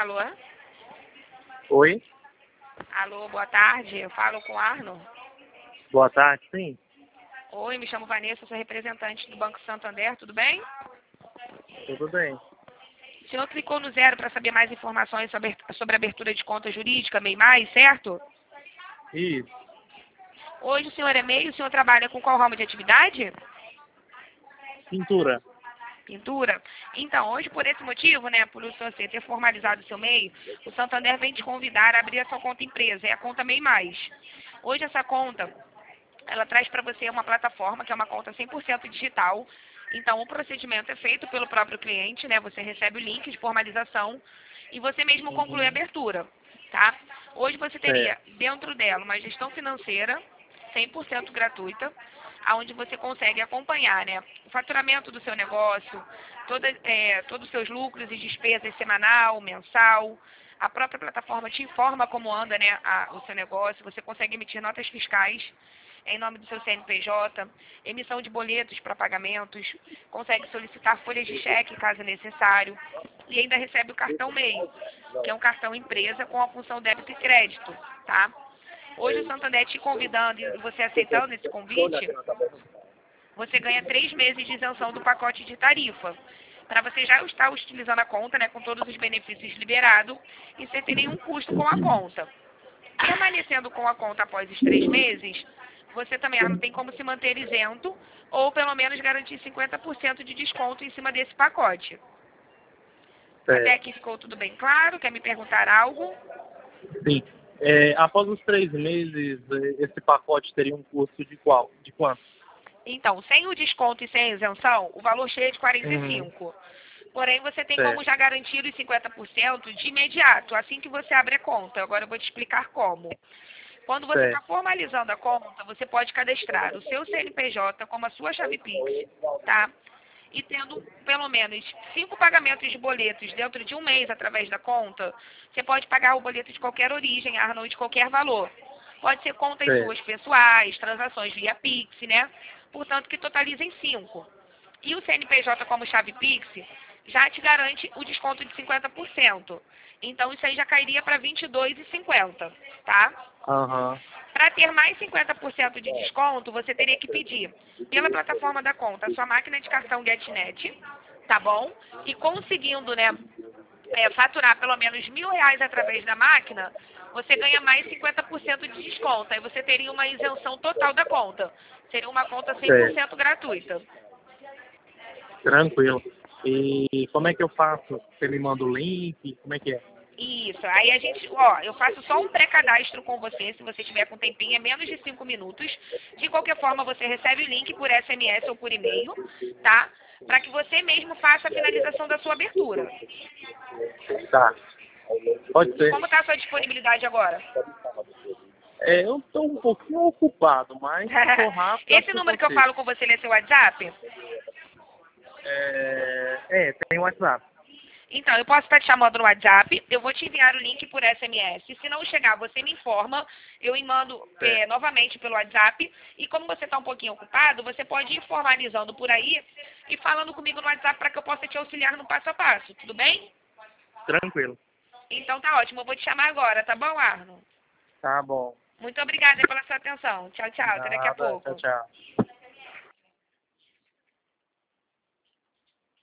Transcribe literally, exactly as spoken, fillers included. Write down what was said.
Alô? Oi, Alô, boa tarde. Eu falo com o Arno. boa tarde, sim. Oi, me chamo Vanessa, sou representante do Banco Santander, tudo bem? Tudo bem. O senhor clicou no zero para saber mais informações sobre, sobre abertura de conta jurídica, MEI mais, certo? Isso, Hoje o senhor é MEI, o senhor trabalha com qual ramo de atividade? pintura. Pintura? Então, hoje por esse motivo, né, por o senhor ter formalizado o seu MEI, o Santander vem te convidar a abrir a sua conta empresa, é a conta MEI mais. Hoje essa conta, ela traz para você uma plataforma que é uma conta cem por cento digital. Então, o procedimento é feito pelo próprio cliente, né? Você recebe o link de formalização e você mesmo conclui a Uhum. abertura, tá? Hoje você teria Certo. dentro dela uma gestão financeira cem por cento gratuita, onde você consegue acompanhar, né, o faturamento do seu negócio, toda, é, todos os seus lucros e despesas semanal, mensal. A própria plataforma te informa como anda, né, a, o seu negócio. Você consegue emitir notas fiscais em nome do seu C N P J, emissão de boletos para pagamentos, consegue solicitar folhas de cheque caso necessário e ainda recebe o cartão MEI, que é um cartão empresa com a função débito e crédito, tá? Hoje o Santander te convidando e você aceitando esse convite, você ganha três meses de isenção do pacote de tarifa, para você já estar utilizando a conta, né, com todos os benefícios liberados e sem ter nenhum custo com a conta. Permanecendo com a conta após os três meses, você também não tem como se manter isento ou pelo menos garantir cinquenta por cento de desconto em cima desse pacote. Até Certo. aqui ficou tudo bem claro? Quer me perguntar algo? Sim. É, após os três meses, eh, esse pacote teria um custo de qual? De quanto? Então, sem o desconto e sem a isenção, o valor chega de quarenta e Uhum. cinco. Porém, você tem como Certo. já garantir os cinquenta por cento de imediato, assim que você abre a conta. Agora eu vou te explicar como. Quando você está Certo. formalizando a conta, você pode cadastrar o seu C N P J como a sua chave Pix, tá? E tendo pelo menos cinco pagamentos de boletos dentro de um mês através da conta, você pode pagar o boleto de qualquer origem, Arnold, de qualquer valor. Pode ser contas Certo. suas pessoais, transações via Pix, né? Portanto, que totalizem cinco. E o C N P J como chave Pix já te garante o desconto de cinquenta por cento. Então, isso aí já cairia para vinte e dois reais e cinquenta centavos, tá? Aham. Para ter mais cinquenta por cento de desconto, você teria que pedir pela plataforma da conta a sua máquina de cartão GetNet, tá bom? E conseguindo, né, é, faturar pelo menos mil reais através da máquina, você ganha mais cinquenta por cento de desconto. Aí você teria uma isenção total da conta. Seria uma conta cem por Certo. cento gratuita. Tranquilo. E como é que eu faço? Você me manda o link? Como é que é? Isso, aí a gente, ó, eu faço só um pré-cadastro com você, se você tiver com tempinho, é menos de cinco minutos. De qualquer forma, você recebe o link por S M S ou por e-mail, tá? Para que você mesmo faça a finalização da sua abertura. Tá. Pode ser. Como está a sua disponibilidade agora? É, eu estou um pouquinho ocupado, mas se for rápido, acho Esse que eu número que eu consigo. falo com você é seu WhatsApp? É, é tem WhatsApp. Então, eu posso estar te chamando no WhatsApp, eu vou te enviar o link por S M S. Se não chegar, você me informa, eu mando é, Certo. novamente pelo WhatsApp. E como você está um pouquinho ocupado, você pode ir formalizando por aí e falando comigo no WhatsApp para que eu possa te auxiliar no passo a passo, tudo bem? Tranquilo. Então tá ótimo, eu vou te chamar agora, tá bom, Arno? Tá bom. Muito obrigada pela sua atenção. Tchau, tchau, até daqui a Nada. Tchau, pouco. tchau.